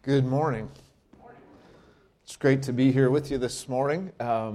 Good morning. It's great to be here with you this morning.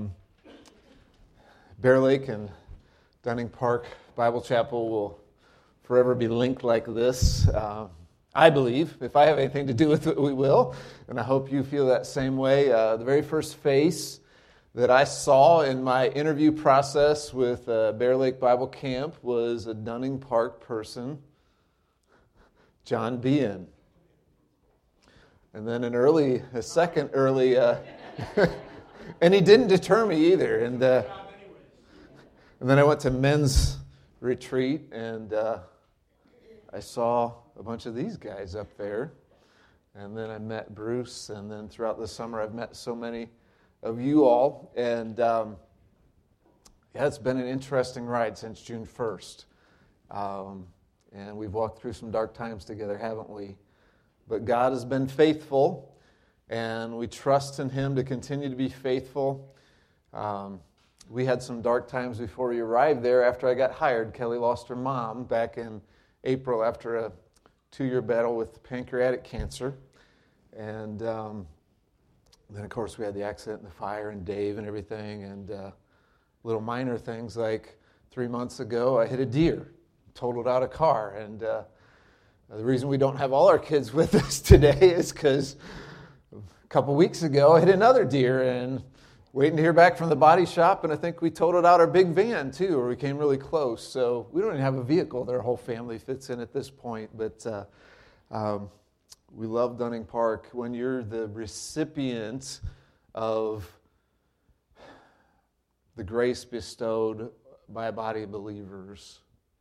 Bear Lake and Dunning Park Bible Chapel will forever be linked like this. I believe. If I have anything to do with it, we will. And I hope you feel that same way. The very first face that I saw in my interview process with Bear Lake Bible Camp was a Dunning Park person, John Bean. And then a second early, and he didn't deter me either. And then I went to men's retreat, and I saw a bunch of these guys up there. And then I met Bruce, and then throughout the summer I've met so many of you all. And it's been an interesting ride since June 1st. And we've walked through some dark times together, haven't we? But God has been faithful, and we trust in Him to continue to be faithful. We had some dark times before we arrived there. After I got hired, Kelly lost her mom back in April after a 2-year battle with pancreatic cancer. And then, of course, we had the accident and the fire and Dave and everything, and little minor things like 3 months ago, I hit a deer, totaled out a car, and the reason we don't have all our kids with us today is because a couple weeks ago I hit another deer and waiting to hear back from the body shop, and I think we totaled out our big van too, or we came really close. So we don't even have a vehicle that our whole family fits in at this point, but we love Dunning Park. When you're the recipient of the grace bestowed by a body of believers,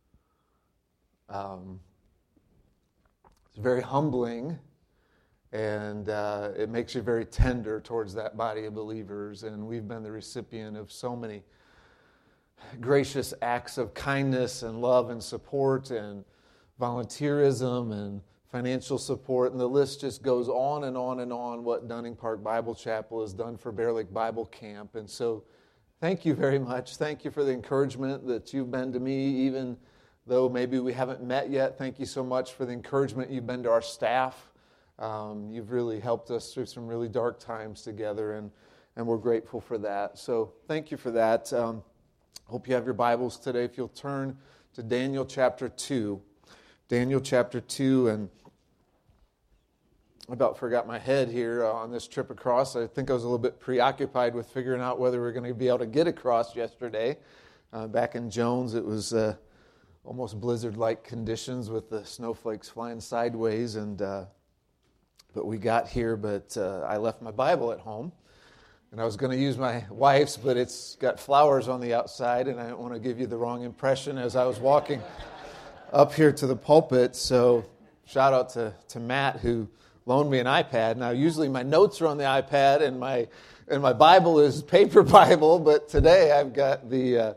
it's very humbling, and it makes you very tender towards that body of believers. And we've been the recipient of so many gracious acts of kindness and love and support and volunteerism and financial support. And the list just goes on and on and on what Dunning Park Bible Chapel has done for Bear Lake Bible Camp. And so thank you very much. Thank you for the encouragement that you've been to me, even though maybe we haven't met yet. Thank you so much for the encouragement you've been to our staff. You've really helped us through some really dark times together, and we're grateful for that. So thank you for that. Hope you have your Bibles today. If you'll turn to Daniel chapter 2. Daniel chapter 2, and I about forgot my head here on this trip across. I think I was a little bit preoccupied with figuring out whether we were going to be able to get across yesterday. Back in Jones, it was almost blizzard-like conditions with the snowflakes flying sideways, and but we got here. But I left my Bible at home, and I was going to use my wife's, but it's got flowers on the outside, and I don't want to give you the wrong impression as I was walking up here to the pulpit. So shout out to Matt, who loaned me an iPad. Now usually my notes are on the iPad, and my Bible is paper Bible, but today I've got the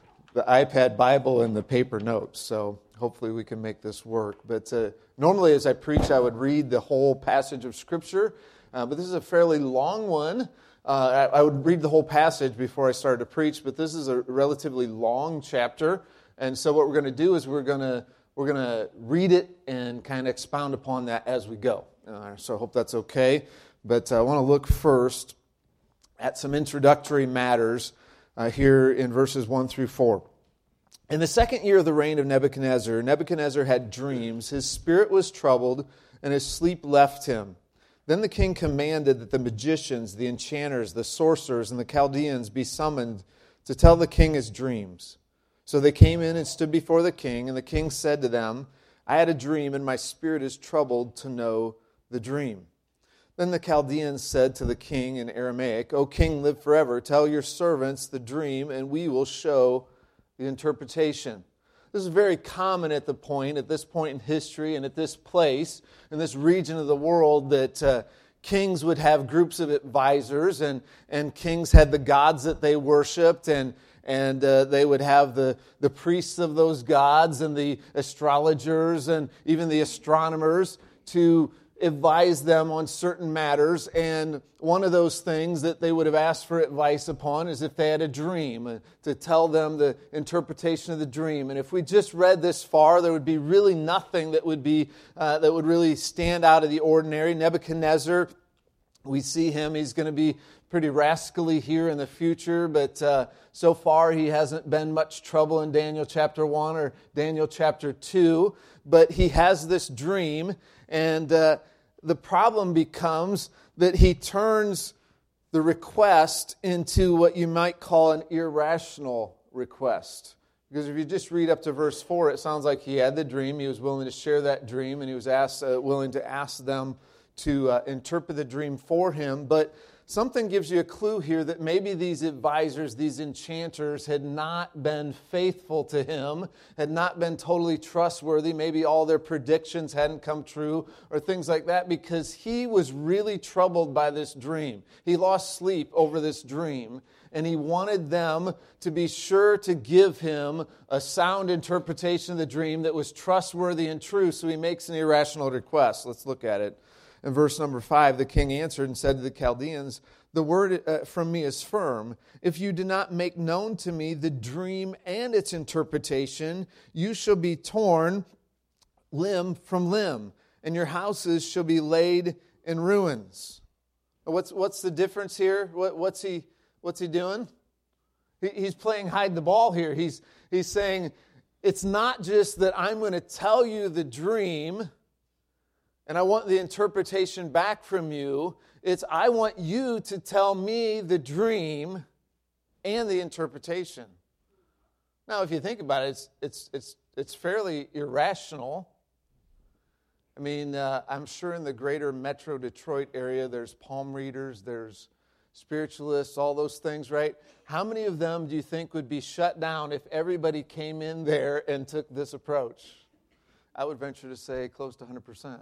iPad Bible and the paper notes, so hopefully we can make this work. But normally as I preach, I would read the whole passage of Scripture, but this is a fairly long one. I would read the whole passage before I started to preach, but this is a relatively long chapter, and so what we're going to do is we're going to read it and kind of expound upon that as we go. So I hope that's okay. But I want to look first at some introductory matters here in verses 1 through 4. In the second year of the reign of Nebuchadnezzar, Nebuchadnezzar had dreams. His spirit was troubled, and his sleep left him. Then the king commanded that the magicians, the enchanters, the sorcerers, and the Chaldeans be summoned to tell the king his dreams. So they came in and stood before the king, and the king said to them, I had a dream, and my spirit is troubled to know the dream. Then the Chaldeans said to the king in Aramaic, O king, live forever. Tell your servants the dream, and we will show the interpretation. This is very common at this point in history, and at this place, in this region of the world, that kings would have groups of advisors, and kings had the gods that they worshipped, and they would have the priests of those gods, and the astrologers, and even the astronomers to advise them on certain matters, and one of those things that they would have asked for advice upon is if they had a dream, to tell them the interpretation of the dream. And if we just read this far, there would be really nothing that would really stand out of the ordinary. Nebuchadnezzar, we see him, he's going to be pretty rascally here in the future, but so far he hasn't been much trouble in Daniel chapter 1 or Daniel chapter 2, but he has this dream, and the problem becomes that he turns the request into what you might call an irrational request. Because if you just read up to verse 4, it sounds like he had the dream, he was willing to share that dream, and he was willing to ask them to interpret the dream for him. But something gives you a clue here that maybe these advisors, these enchanters, had not been faithful to him, had not been totally trustworthy. Maybe all their predictions hadn't come true or things like that, because he was really troubled by this dream. He lost sleep over this dream, and he wanted them to be sure to give him a sound interpretation of the dream that was trustworthy and true, so he makes an irrational request. Let's look at it. In verse number 5, the king answered and said to the Chaldeans, "The word from me is firm. If you do not make known to me the dream and its interpretation, you shall be torn limb from limb, and your houses shall be laid in ruins." What's the difference here? What's he doing? He's playing hide the ball here. He's saying, it's not just that I'm going to tell you the dream and I want the interpretation back from you. It's I want you to tell me the dream and the interpretation. Now, if you think about it, it's fairly irrational. I mean, I'm sure in the greater Metro Detroit area, there's palm readers, there's spiritualists, all those things, right? How many of them do you think would be shut down if everybody came in there and took this approach? I would venture to say close to 100%.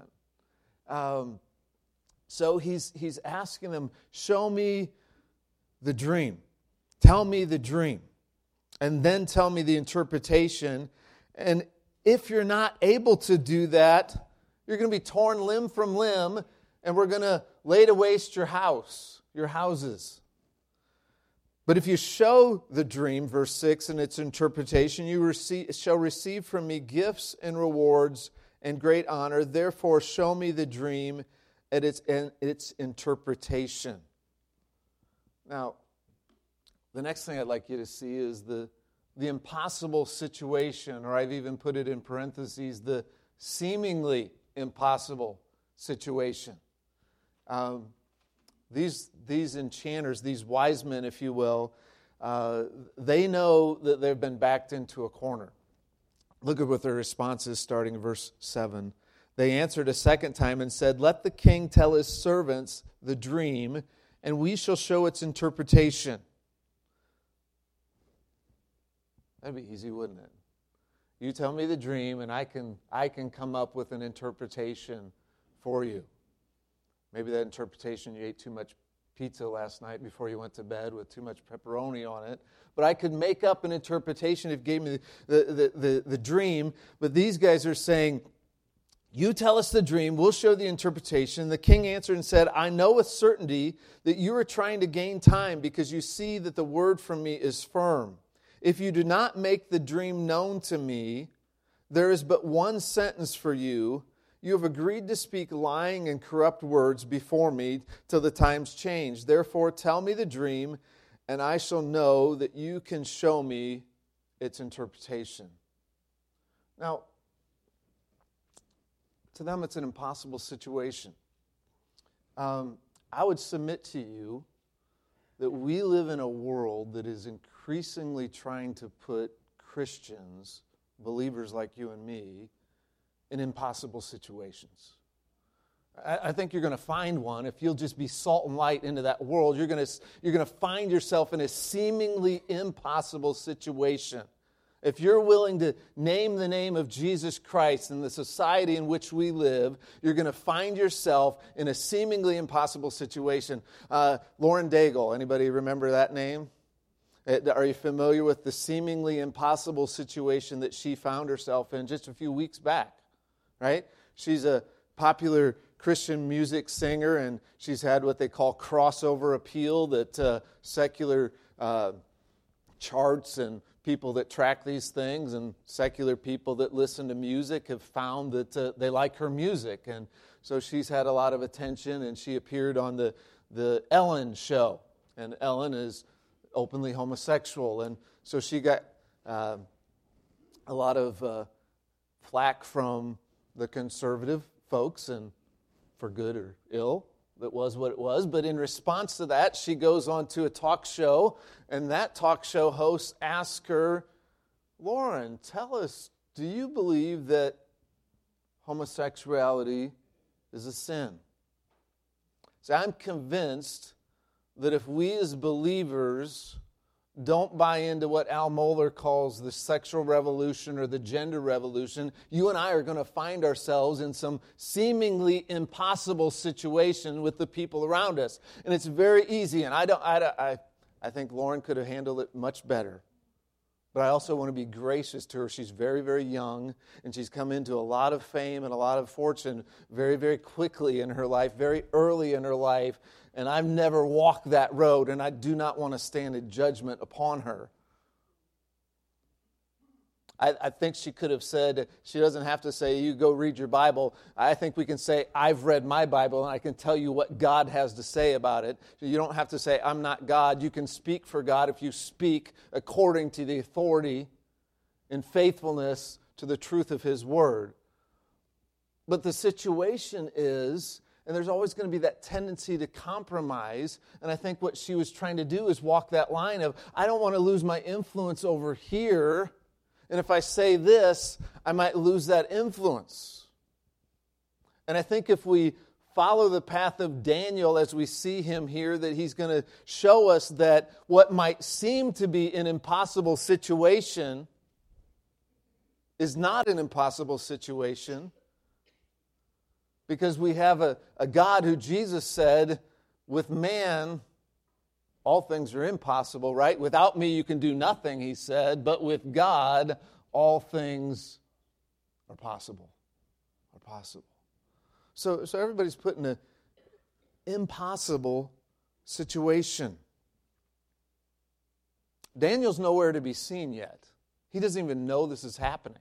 So he's asking them, show me the dream. Tell me the dream. And then tell me the interpretation. And if you're not able to do that, you're going to be torn limb from limb, and we're going to lay to waste your houses. But if you show the dream, verse 6, and its interpretation, you shall receive from me gifts and rewards and great honor. Therefore, show me the dream and its interpretation. Now, the next thing I'd like you to see is the impossible situation, or I've even put it in parentheses, the seemingly impossible situation. These enchanters, these wise men, if you will, they know that they've been backed into a corner. Look at what their response is starting in verse 7. They answered a second time and said, "Let the king tell his servants the dream, and we shall show its interpretation." That'd be easy, wouldn't it? You tell me the dream, and I can come up with an interpretation for you. Maybe that interpretation, you ate too much pizza last night before you went to bed with too much pepperoni on it. But I could make up an interpretation if you gave me the dream. But these guys are saying, you tell us the dream, we'll show the interpretation. The king answered and said, "I know with certainty that you are trying to gain time because you see that the word from me is firm. If you do not make the dream known to me, there is but one sentence for you. You have agreed to speak lying and corrupt words before me till the times change. Therefore, tell me the dream, and I shall know that you can show me its interpretation." Now, to them, it's an impossible situation. I would submit to you that we live in a world that is increasingly trying to put Christians, believers like you and me, in impossible situations. I think you're going to find one if you'll just be salt and light into that world. You're going to find yourself in a seemingly impossible situation. If you're willing to name the name of Jesus Christ in the society in which we live, you're going to find yourself in a seemingly impossible situation. Lauren Daigle, anybody remember that name? Are you familiar with the seemingly impossible situation that she found herself in just a few weeks back? Right? She's a popular Christian music singer, and she's had what they call crossover appeal, that secular charts and people that track these things and secular people that listen to music have found that they like her music. And so she's had a lot of attention, and she appeared on the Ellen show. And Ellen is openly homosexual, and so she got a lot of flack from the conservative folks, and for good or ill, that was what it was. But in response to that, she goes on to a talk show, and that talk show host asks her, Lauren, tell us, do you believe that homosexuality is a sin? So I'm convinced that if we as believers don't buy into what Al Mohler calls the sexual revolution or the gender revolution, you and I are going to find ourselves in some seemingly impossible situation with the people around us. And it's very easy, and I think Lauren could have handled it much better. But I also want to be gracious to her. She's very, very young, and she's come into a lot of fame and a lot of fortune very, very quickly in her life, very early in her life. And I've never walked that road, and I do not want to stand in judgment upon her. I think she could have said, she doesn't have to say, you go read your Bible. I think we can say, I've read my Bible, and I can tell you what God has to say about it. You don't have to say, I'm not God. You can speak for God if you speak according to the authority and faithfulness to the truth of His Word. But the situation is, and there's always going to be that tendency to compromise, and I think what she was trying to do is walk that line of, I don't want to lose my influence over here, and if I say this, I might lose that influence. And I think if we follow the path of Daniel as we see him here, that he's going to show us that what might seem to be an impossible situation is not an impossible situation, because we have a God who Jesus said, with man, all things are impossible, right? Without me, you can do nothing, he said. But with God, all things are possible. So everybody's put in an impossible situation. Daniel's nowhere to be seen yet. He doesn't even know this is happening.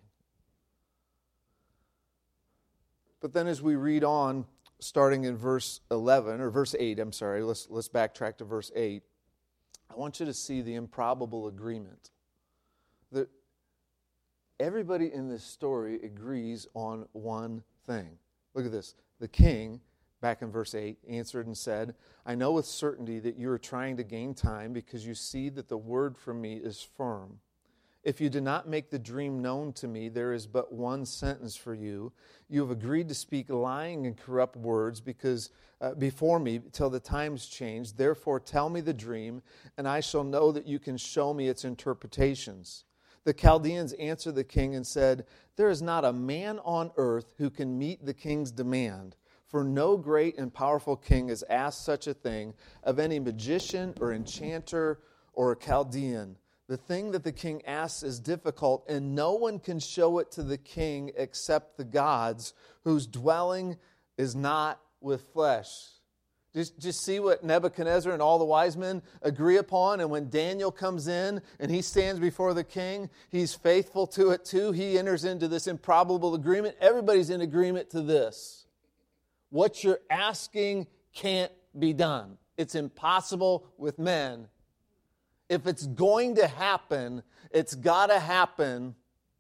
But then as we read on, starting in verse 11, or verse 8, I'm sorry, let's backtrack to verse 8. I want you to see the improbable agreement. That everybody in this story agrees on one thing. Look at this. The king, back in verse 8, answered and said, I know with certainty that you are trying to gain time because you see that the word from me is firm. If you do not make the dream known to me, there is but one sentence for you. You have agreed to speak lying and corrupt words before me till the times change. Therefore tell me the dream, and I shall know that you can show me its interpretations. The Chaldeans answered the king and said, There is not a man on earth who can meet the king's demand, for no great and powerful king has asked such a thing of any magician or enchanter or a Chaldean. The thing that the king asks is difficult, and no one can show it to the king except the gods, whose dwelling is not with flesh. Just see what Nebuchadnezzar and all the wise men agree upon. And when Daniel comes in and he stands before the king, he's faithful to it too. He enters into this improbable agreement. Everybody's in agreement to this. What you're asking can't be done. It's impossible with men. If it's going to happen, it's got to happen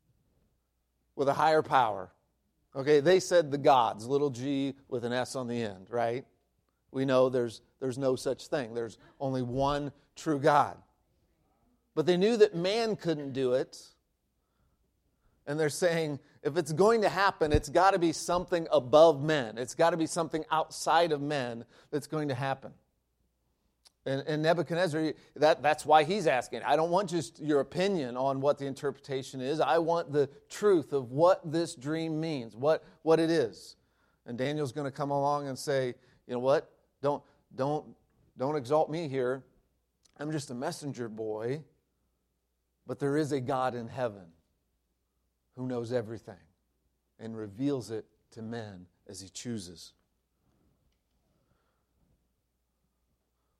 with a higher power. Okay, they said the gods, little g with an S on the end, right? We know there's no such thing. There's only one true God. But they knew that man couldn't do it. And they're saying, if it's going to happen, it's got to be something above men. It's got to be something outside of men that's going to happen. And Nebuchadnezzar, that's why he's asking. I don't want just your opinion on what the interpretation is. I want the truth of what this dream means, what it is. And Daniel's going to come along and say, you know what? Don't exalt me here. I'm just a messenger boy. But there is a God in heaven who knows everything and reveals it to men as he chooses.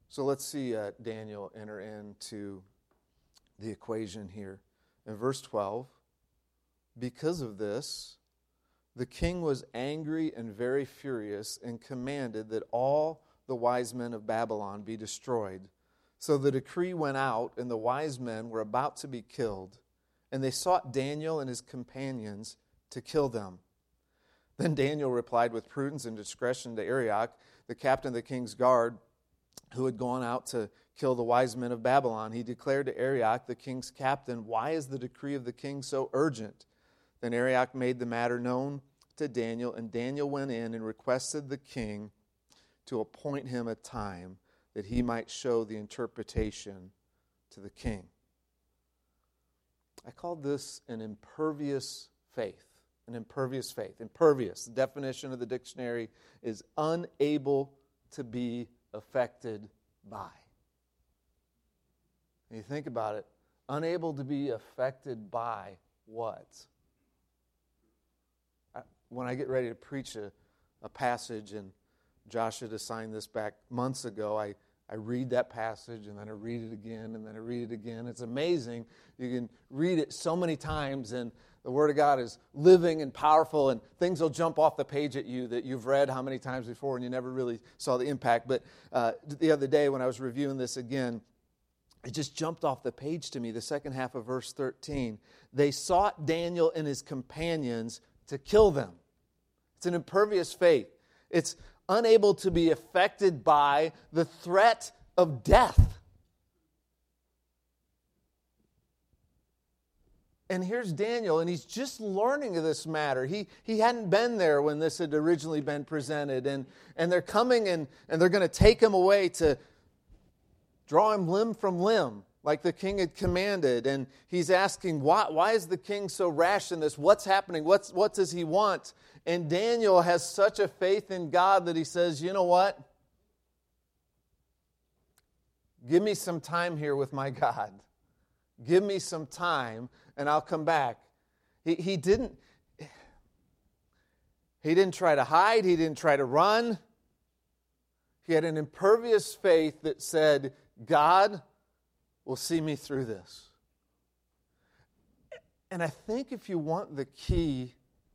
So let's see Daniel enter into the equation here. In verse 12, because of this, the king was angry and very furious and commanded that all the wise men of Babylon be destroyed. So the decree went out, and the wise men were about to be killed. And they sought Daniel and his companions to kill them. Then Daniel replied with prudence and discretion to Arioch, the captain of the king's guard, who had gone out to kill the wise men of Babylon. He declared to Arioch, the king's captain, "Why is the decree of the king so urgent?" Then Arioch made the matter known to Daniel, and Daniel went in and requested the king to appoint him a time that he might show the interpretation to the king. I called this an impervious faith. An impervious faith. Impervious, the definition of the dictionary, is unable to be affected by. And you think about it, unable to be affected by what? When I get ready to preach a passage, and Josh had assigned this back months ago, I read that passage, and then I read it again, and then I read it again. It's amazing. You can read it so many times, and the Word of God is living and powerful, and things will jump off the page at you that you've read how many times before, and you never really saw the impact. But the other day when I was reviewing this again, it just jumped off the page to me, the second half of verse 13. They sought Daniel and his companions to kill them. It's an impervious faith. It's unable to be affected by the threat of death. And here's Daniel, and he's just learning of this matter. He hadn't been there when this had originally been presented. And they're coming and they're going to take him away to draw him limb from limb, like the king had commanded. And he's asking, why is the king so rash in this? What's happening? What does he want? And Daniel has such a faith in God that he says, you know what? Give me some time here with my God. Give me some time, and I'll come back. He didn't try to hide. He didn't try to run. He had an impervious faith that said, God will see me through this. And I think if you want the key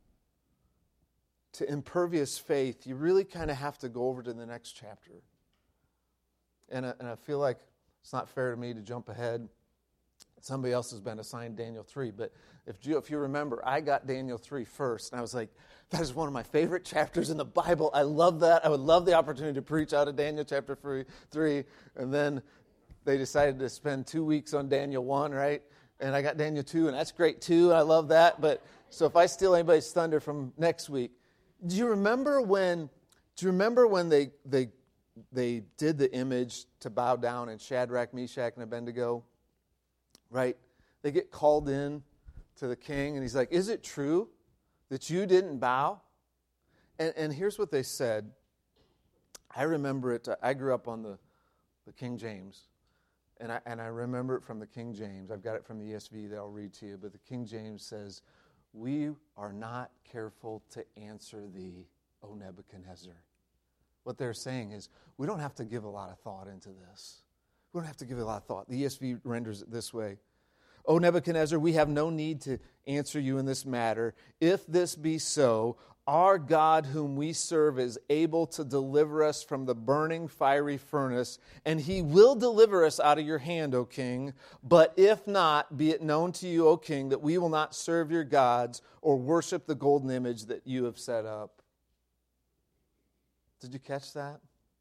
to impervious faith, you really kind of have to go over to the next chapter. And I feel like it's not fair to me to jump ahead. Somebody else has been assigned Daniel 3. But if you remember, I got Daniel 3 first. And I was like, that is one of my favorite chapters in the Bible. I love that. I would love the opportunity to preach out of Daniel chapter 3. And then they decided to spend 2 weeks on Daniel 1, right? And I got Daniel 2, and that's great too. I love that. But so if I steal anybody's thunder from next week, do you remember when they did the image to bow down in Shadrach, Meshach, and Abednego? Right? They get called in to the king, and he's like, is it true that you didn't bow? And here's what they said. I remember it. I grew up on the King James, and I remember it from the King James. I've got it from the ESV that I'll read to you, but the King James says, we are not careful to answer thee, O Nebuchadnezzar. What they're saying is, we don't have to give a lot of thought into this. We don't have to give it a lot of thought. The ESV renders it this way. O Nebuchadnezzar, we have no need to answer you in this matter. If this be so, our God whom we serve is able to deliver us from the burning fiery furnace, and he will deliver us out of your hand, O king. But if not, be it known to you, O king, that we will not serve your gods or worship the golden image that you have set up. Did you catch that?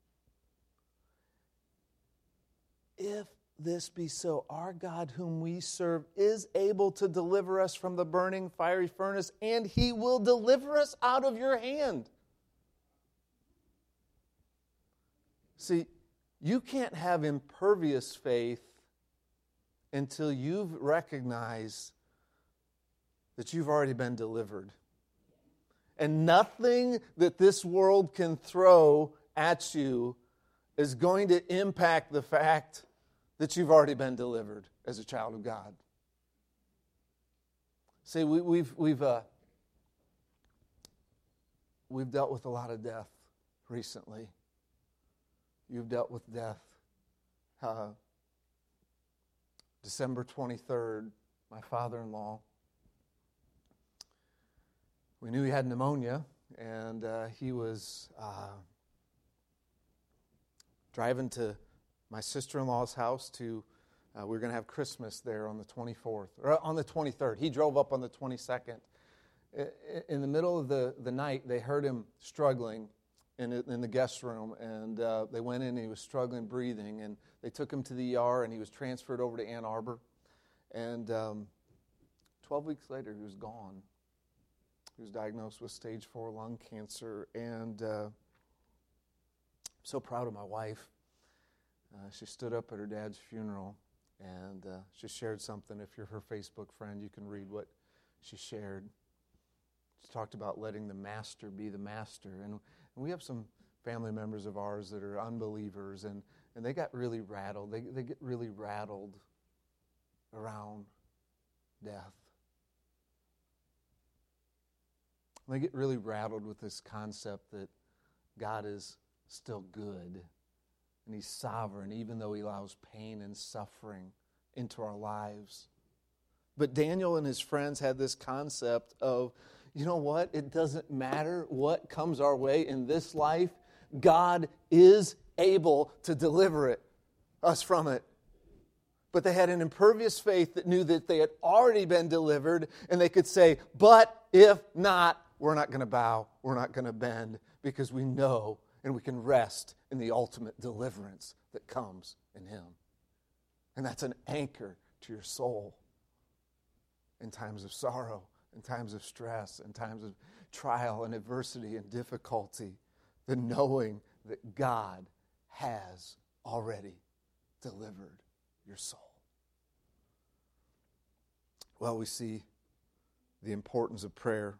If this be so, our God whom we serve is able to deliver us from the burning fiery furnace, and he will deliver us out of your hand. See, you can't have impervious faith until you've recognized that you've already been delivered. And nothing that this world can throw at you is going to impact the fact that you've already been delivered as a child of God. See, we've dealt with a lot of death recently. You've dealt with death December 23rd, my father-in-law, we knew he had pneumonia, and he was driving to my sister-in-law's house to, we were going to have Christmas there on the 24th, or on the 23rd. He drove up on the 22nd. In the middle of the night, they heard him struggling in the guest room, and they went in and he was struggling breathing, and they took him to the ER, and he was transferred over to Ann Arbor. And 12 weeks later, he was gone. He was diagnosed with stage 4 lung cancer, and I'm so proud of my wife. She stood up at her dad's funeral, and she shared something. If you're her Facebook friend, you can read what she shared. She talked about letting the master be the master, and we have some family members of ours that are unbelievers, and they got really rattled. They get really rattled around death. They get really rattled with this concept that God is still good and He's sovereign, even though He allows pain and suffering into our lives. But Daniel and his friends had this concept of, you know what? It doesn't matter what comes our way in this life. God is able to deliver us from it. But they had an impervious faith that knew that they had already been delivered, and they could say, but if not, we're not going to bow, we're not going to bend, because we know and we can rest in the ultimate deliverance that comes in Him. And that's an anchor to your soul in times of sorrow, in times of stress, in times of trial and adversity and difficulty, the knowing that God has already delivered your soul. Well, we see the importance of prayer.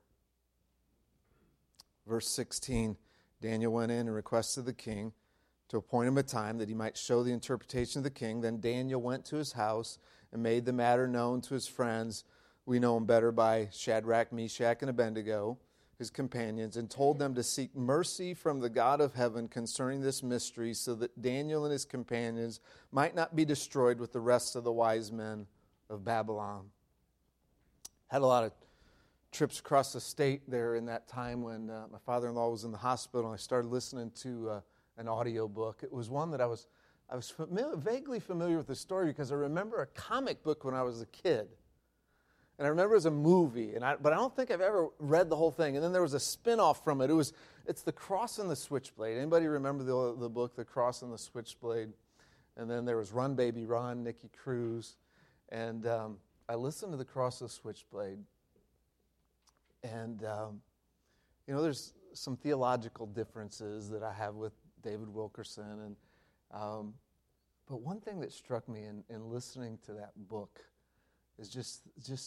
Verse 16, Daniel went in and requested the king to appoint him a time that he might show the interpretation of the king. Then Daniel went to his house and made the matter known to his friends. We know him better by Shadrach, Meshach, and Abednego, his companions, and told them to seek mercy from the God of heaven concerning this mystery, so that Daniel and his companions might not be destroyed with the rest of the wise men of Babylon. Had a lot of trips across the state there in that time when my father-in-law was in the hospital, and I started listening to an audio book. It was one that I was vaguely familiar with the story because I remember a comic book when I was a kid. And I remember it was a movie, but I don't think I've ever read the whole thing. And then there was a spin-off from it. It's The Cross and the Switchblade. Anybody remember the book, The Cross and the Switchblade? And then there was Run, Baby, Run, Nicky Cruz. And I listened to The Cross and the Switchblade. And, there's some theological differences that I have with David Wilkerson. But one thing that struck me in listening to that book is just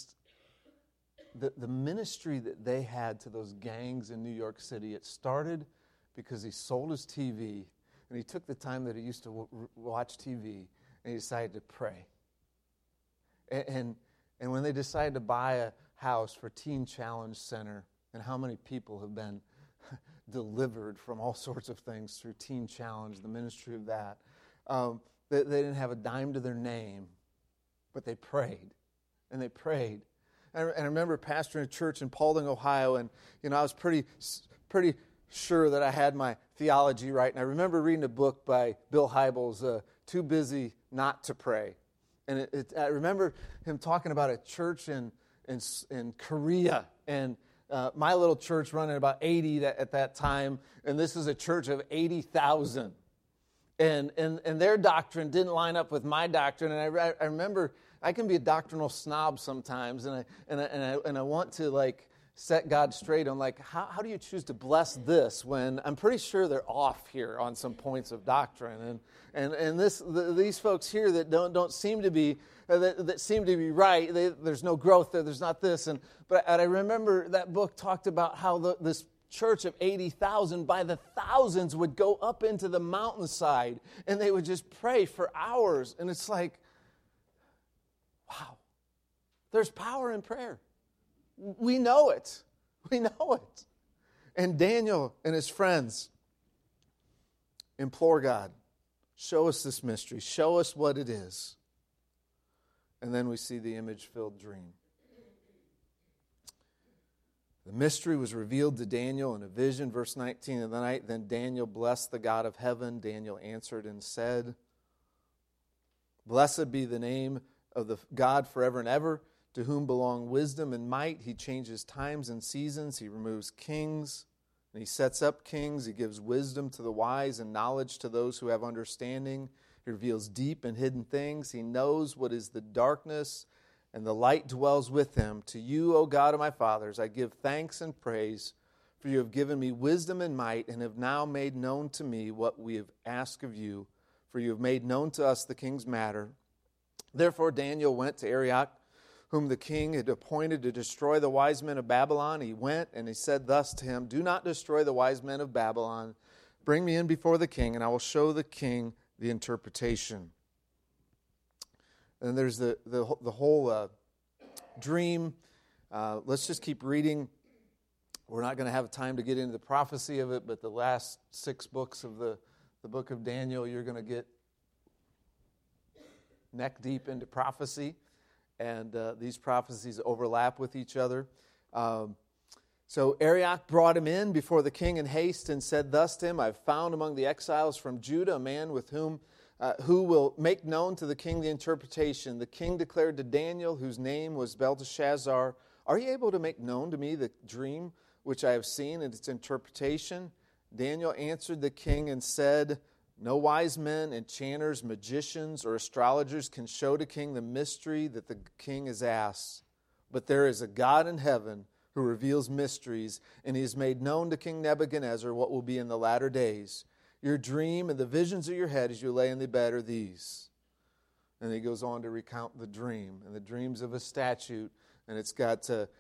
the ministry that they had to those gangs in New York City. It started because he sold his TV, and he took the time that he used to watch TV, and he decided to pray. And when they decided to buy a house for Teen Challenge Center, and how many people have been delivered from all sorts of things through Teen Challenge, the ministry of that, they didn't have a dime to their name, but they prayed. And they prayed. And I remember pastoring a church in Paulding, Ohio, and I was pretty sure that I had my theology right. And I remember reading a book by Bill Hybels, Too Busy Not to Pray. And I remember him talking about a church in Korea, and my little church running about 80 at that time, and this is a church of 80,000. And their doctrine didn't line up with my doctrine, and I remember I can be a doctrinal snob sometimes, and I want to set God straight on how do you choose to bless this when I'm pretty sure they're off here on some points of doctrine, and these folks here that don't seem to be that seem to be right. There's no growth there. There's not this, but I remember that book talked about how this church of 80,000 by the thousands would go up into the mountainside, and they would just pray for hours, and it's like, wow, there's power in prayer. We know it. We know it. And Daniel and his friends implore God Show us this mystery. Show us what it is. And then we see the image-filled dream. The mystery was revealed to Daniel in a vision, verse 19 of the night. Then Daniel blessed the God of heaven. Daniel answered and said, Blessed be the name of the God forever and ever, to whom belong wisdom and might. He changes times and seasons. He removes kings, and he sets up kings. He gives wisdom to the wise and knowledge to those who have understanding. He reveals deep and hidden things. He knows what is the darkness, and the light dwells with him. To you, O God of my fathers, I give thanks and praise, for you have given me wisdom and might, and have now made known to me what we have asked of you. For you have made known to us the king's matter. Therefore Daniel went to Arioch, whom the king had appointed to destroy the wise men of Babylon. He went, and he said thus to him, Do not destroy the wise men of Babylon. Bring me in before the king, and I will show the king the interpretation. And there's the whole dream. Let's just keep reading. We're not going to have time to get into the prophecy of it, but the last 6 books of the book of Daniel, you're going to get neck deep into prophecy. And these prophecies overlap with each other. So Arioch brought him in before the king in haste and said thus to him, I've found among the exiles from Judah a man with whom who will make known to the king the interpretation. The king declared to Daniel, whose name was Belteshazzar, Are you able to make known to me the dream which I have seen and its interpretation? Daniel answered the king and said, No wise men, enchanters, magicians, or astrologers can show to king the mystery that the king has asked. But there is a God in heaven who reveals mysteries, and he has made known to King Nebuchadnezzar what will be in the latter days. Your dream and the visions of your head as you lay in the bed are these. And he goes on to recount the dream, and the dreams of a statue, and it's got the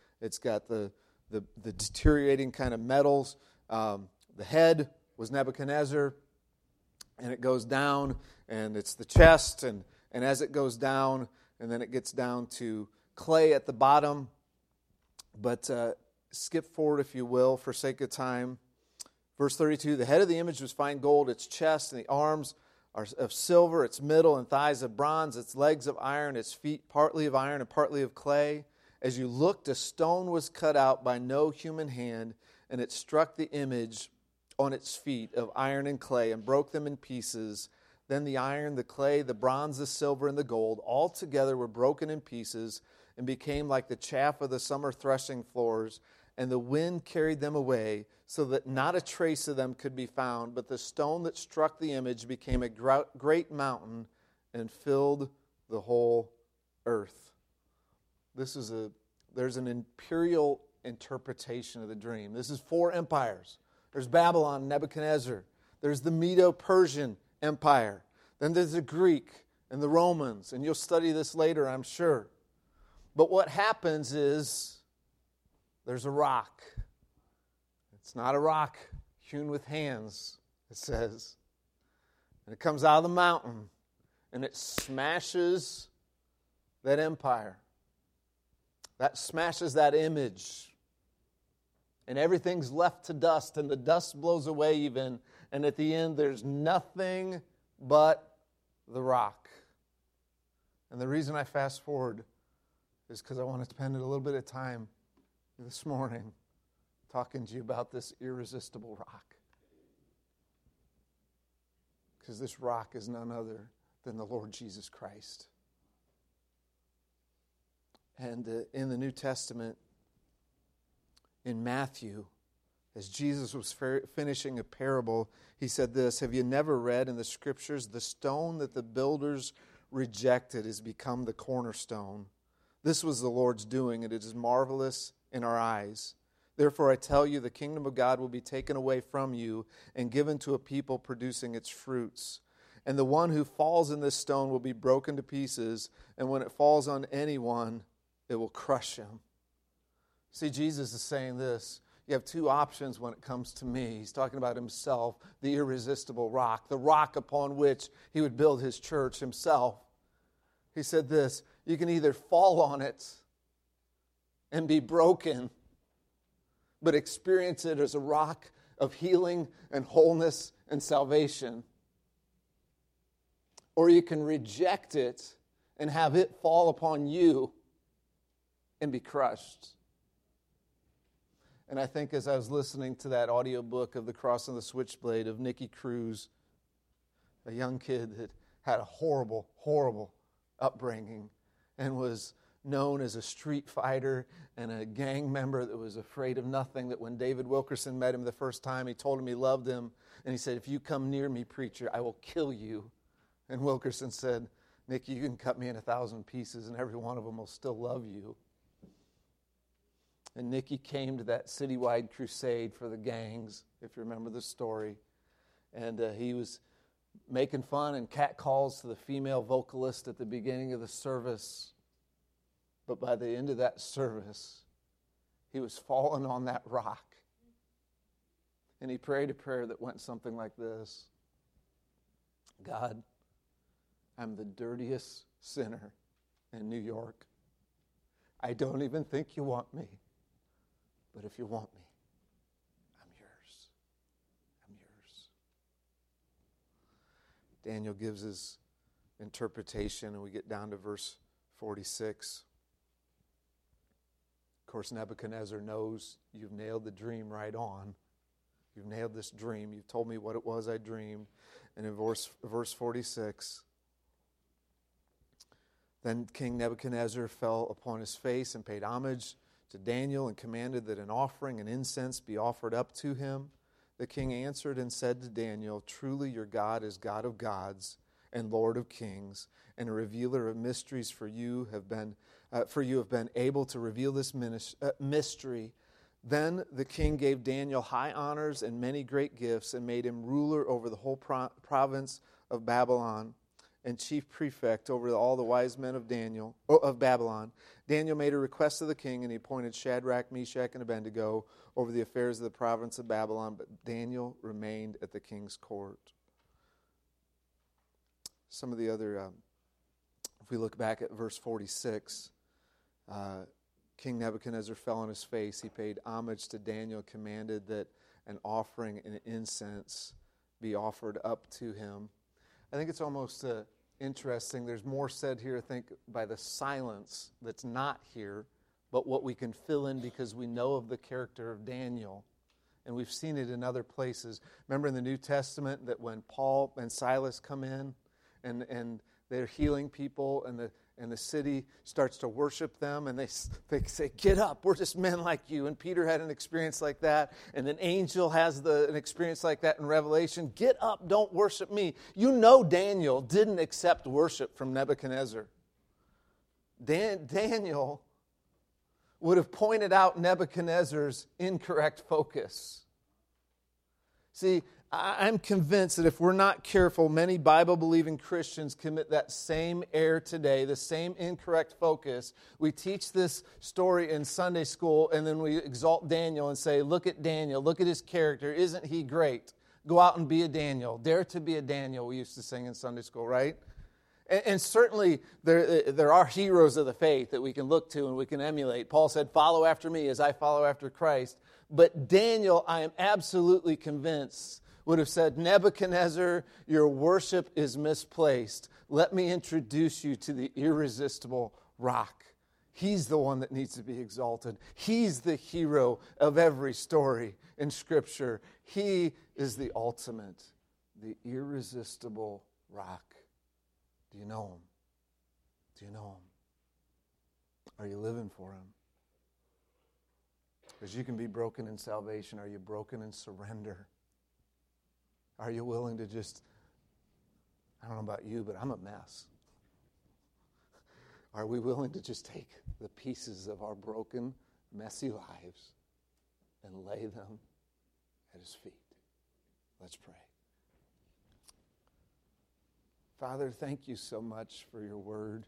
deteriorating kind of metals. The head was Nebuchadnezzar, and it goes down, and it's the chest, and as it goes down, and then it gets down to clay at the bottom. But skip forward, if you will, for sake of time. Verse 32, the head of the image was fine gold, its chest and the arms are of silver, its middle and thighs of bronze, its legs of iron, its feet partly of iron and partly of clay. As you looked, a stone was cut out by no human hand, and it struck the image on its feet of iron and clay and broke them in pieces. Then the iron, the clay, the bronze, the silver, and the gold all together were broken in pieces and became like the chaff of the summer threshing floors, and the wind carried them away, so that not a trace of them could be found. But the stone that struck the image became a great mountain and filled the whole earth. There's an imperial interpretation of the dream. This is 4 empires. There's Babylon, Nebuchadnezzar. There's the Medo-Persian Empire. Then there's the Greek and the Romans. And you'll study this later, I'm sure. But what happens is there's a rock. It's not a rock hewn with hands, it says. And it comes out of the mountain, and it smashes that empire. That smashes that image. And everything's left to dust, and the dust blows away even. And at the end, there's nothing but the rock. And the reason I fast forward is because I want to spend a little bit of time this morning talking to you about this irresistible rock. Because this rock is none other than the Lord Jesus Christ. And in the New Testament, in Matthew, as Jesus was finishing a parable, he said this, Have you never read in the Scriptures, the stone that the builders rejected has become the cornerstone? This was the Lord's doing, and it is marvelous in our eyes. Therefore I tell you, the kingdom of God will be taken away from you and given to a people producing its fruits. And the one who falls in this stone will be broken to pieces, and when it falls on anyone, it will crush him. See, Jesus is saying this. You have 2 options when it comes to me. He's talking about himself, the irresistible rock, the rock upon which he would build his church himself. He said this, you can either fall on it and be broken, but experience it as a rock of healing and wholeness and salvation. or you can reject it and have it fall upon you and be crushed. And I think as I was listening to that audiobook of The Cross and the Switchblade of Nicky Cruz, a young kid that had a horrible, horrible upbringing and was known as a street fighter and a gang member that was afraid of nothing, that when David Wilkerson met him the first time, he told him he loved him, and he said, "If you come near me, preacher, I will kill you." And Wilkerson said, "Nicky, you can cut me in 1,000 pieces and every one of them will still love you." And Nicky came to that citywide crusade for the gangs, if you remember the story. And he was making fun and catcalls to the female vocalist at the beginning of the service. But by the end of that service, he was falling on that rock. And he prayed a prayer that went something like this: God, I'm the dirtiest sinner in New York. I don't even think you want me. But if you want me, I'm yours. I'm yours. Daniel gives his interpretation, and we get down to verse 46. Of course, Nebuchadnezzar knows you've nailed the dream right on. You've nailed this dream. You've told me what it was I dreamed. And in verse 46, then King Nebuchadnezzar fell upon his face and paid homage to Daniel and commanded that an offering and incense be offered up to him. The king answered and said to Daniel, "Truly your God is God of gods and Lord of kings, and a revealer of mysteries, for you have been able to reveal this mystery." Then the king gave Daniel high honors and many great gifts, and made him ruler over the whole province of Babylon, and chief prefect over all the wise men of Babylon. Daniel made a request to the king, and he appointed Shadrach, Meshach, and Abednego over the affairs of the province of Babylon, but Daniel remained at the king's court. Some of the other, if we look back at verse 46, King Nebuchadnezzar fell on his face. He paid homage to Daniel, commanded that an offering and incense be offered up to him. I think it's almost interesting. There's more said here, I think, by the silence that's not here, but what we can fill in because we know of the character of Daniel. And we've seen it in other places. Remember in the New Testament that when Paul and Silas come in and they're healing people, and the city starts to worship them, and they say, "Get up, we're just men like you." And Peter had an experience like that, and an angel has an experience like that in Revelation. "Get up, don't worship me." You know Daniel didn't accept worship from Nebuchadnezzar. Daniel would have pointed out Nebuchadnezzar's incorrect focus. See, I'm convinced that if we're not careful, many Bible-believing Christians commit that same error today, the same incorrect focus. We teach this story in Sunday school, and then we exalt Daniel and say, "Look at Daniel, look at his character, isn't he great? Go out and be a Daniel. Dare to be a Daniel," we used to sing in Sunday school, right? And certainly there are heroes of the faith that we can look to and we can emulate. Paul said, "Follow after me as I follow after Christ." But Daniel, I am absolutely convinced, would have said, "Nebuchadnezzar, your worship is misplaced. Let me introduce you to the irresistible rock. He's the one that needs to be exalted. He's the hero of every story in Scripture. He is the ultimate, the irresistible rock." Do you know him? Do you know him? Are you living for him? Because you can be broken in salvation. Are you broken in surrender? Are you willing to just, I don't know about you, but I'm a mess. Are we willing to just take the pieces of our broken, messy lives and lay them at his feet? Let's pray. Father, thank you so much for your word.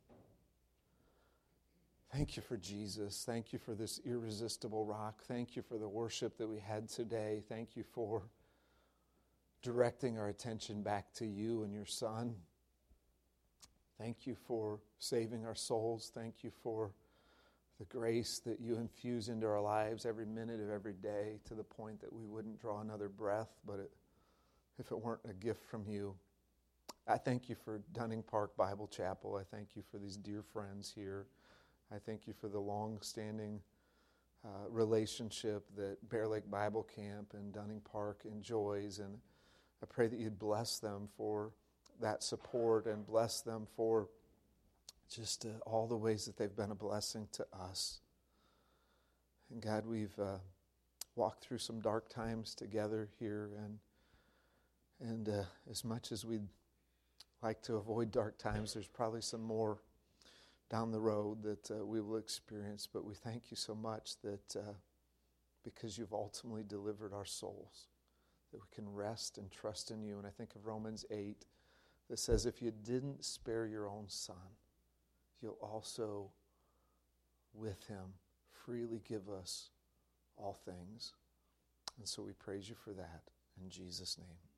Thank you for Jesus. Thank you for this irresistible rock. Thank you for the worship that we had today. Thank you for directing our attention back to you and your Son. Thank you for saving our souls. Thank you for the grace that you infuse into our lives every minute of every day, to the point that we wouldn't draw another breath, but if it weren't a gift from you. I thank you for Dunning Park Bible Chapel. I thank you for these dear friends here. I thank you for the long-standing relationship that Bear Lake Bible Camp and Dunning Park enjoys. And I pray that you'd bless them for that support and bless them for just all the ways that they've been a blessing to us. And God, we've walked through some dark times together here, and as much as we'd like to avoid dark times, there's probably some more down the road that we will experience. But we thank you so much that because you've ultimately delivered our souls, that we can rest and trust in you. And I think of Romans 8 that says, if you didn't spare your own son, you'll also with him freely give us all things. And so we praise you for that in Jesus' name.